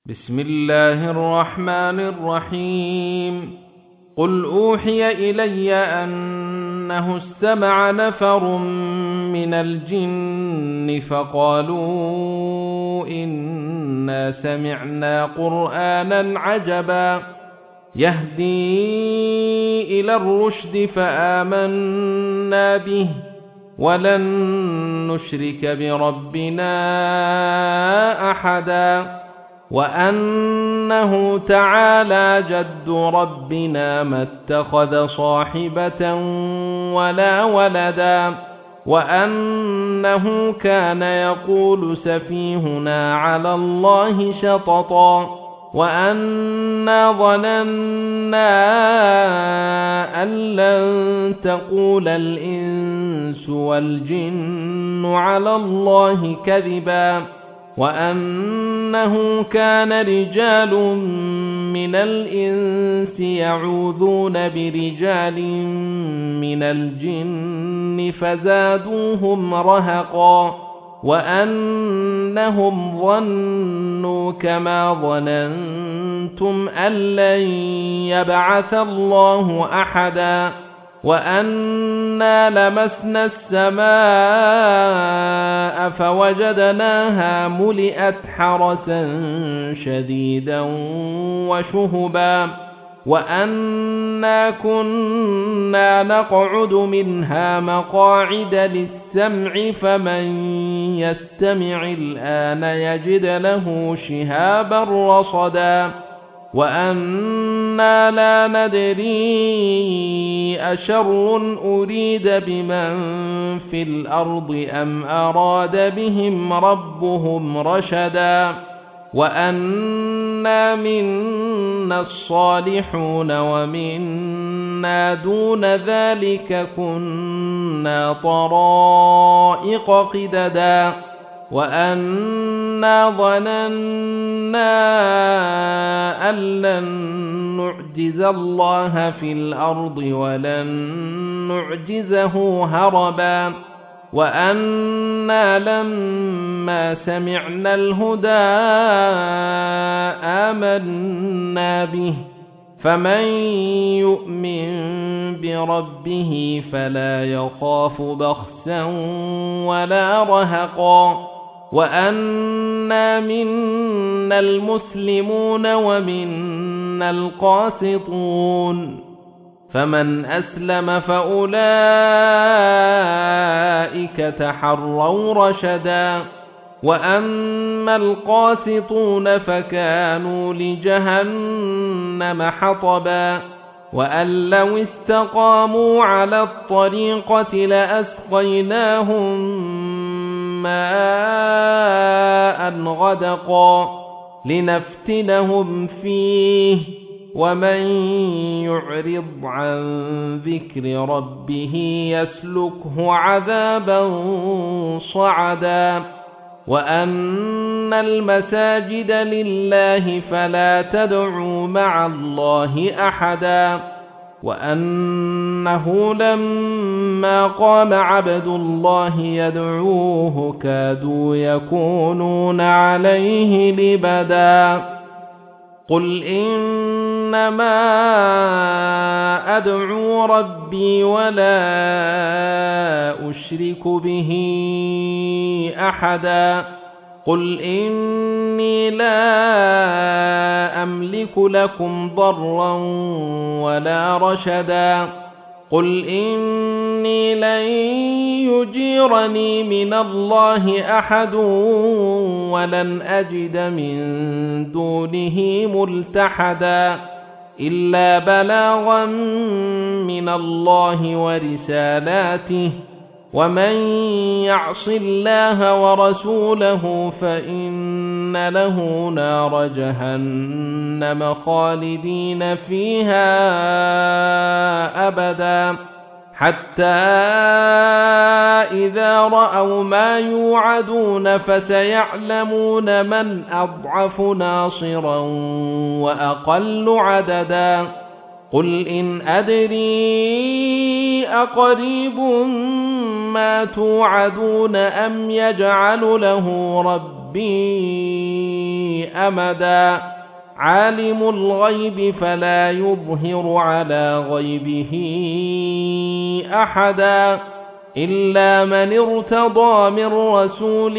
بسم الله الرحمن الرحيم قل أوحي إلي أنه استمع نفر من الجن فقالوا إنا سمعنا قرآنا عجبا يهدي إلى الرشد فآمنا به ولن نشرك بربنا أحدا وأنه تعالى جد ربنا ما اتخذ صاحبة ولا ولدا وأنه كان يقول سفيهنا على الله شططا وأنا ظننا أن لن تقول الإنس والجن على الله كذبا وأنه كان رجال من الإنس يعوذون برجال من الجن فزادوهم رهقا وأنهم ظنوا كما ظننتم أن لن يبعث الله أحدا وأنا لمسنا السماء فوجدناها ملئت حرسا شديدا وشهبا وأنا كنا نقعد منها مقاعد للسمع فمن يستمع الآن يجد له شهابا رصدا وأنا لا ندري أشر أريد بمن في الأرض أم أراد بهم ربهم رشدا وأنا منا الصالحون ومنا دون ذلك كنا طرائق قددا وأنا ظننا أن لن نعجز الله في الأرض ولن نعجزه هربا وأنا لما سمعنا الهدى آمنا به فمن يؤمن بربه فلا يخاف بخسا ولا رهقا وأنا منا المسلمون ومنا القاسطون فمن أسلم فأولئك تحروا رشدا وأما القاسطون فكانوا لجهنم حطبا وأن لو استقاموا على الطريقة لأسقيناهم ماء غدقا لنفتنهم فيه ومن يعرض عن ذكر ربه يسلكه عذابا صعدا وأن المساجد لله فلا تدعوا مع الله أحدا وأنه لما قام عبد الله يدعوه كادوا يكونون عليه لبدا قل إنما أدعو ربي ولا أشرك به أحدا قل إني لا أملك لكم ضرا ولا رشدا قل إني لن يجيرني من الله أحد ولن أجد من دونه ملتحدا إلا بلاغا من الله ورسالاته ومن يعص الله ورسوله فإن له نار جهنم خالدين فيها أبدا حتى إذا رأوا ما يوعدون فسيعلمون من أضعف ناصرا وأقل عددا قل إن أدري أقريب ما توعدون أم يجعل له ربي ربي أمدا عالم الغيب فلا يظهر على غيبه أحدا إلا من ارتضى من رسول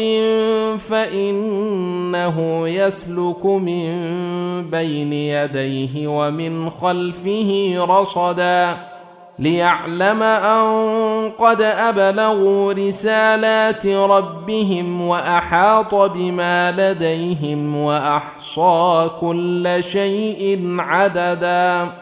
فإنه يسلك من بين يديه ومن خلفه رصدا ليعلم أن قد أبلغوا رسالات ربهم وأحاط بما لديهم وأحصى كل شيء عددا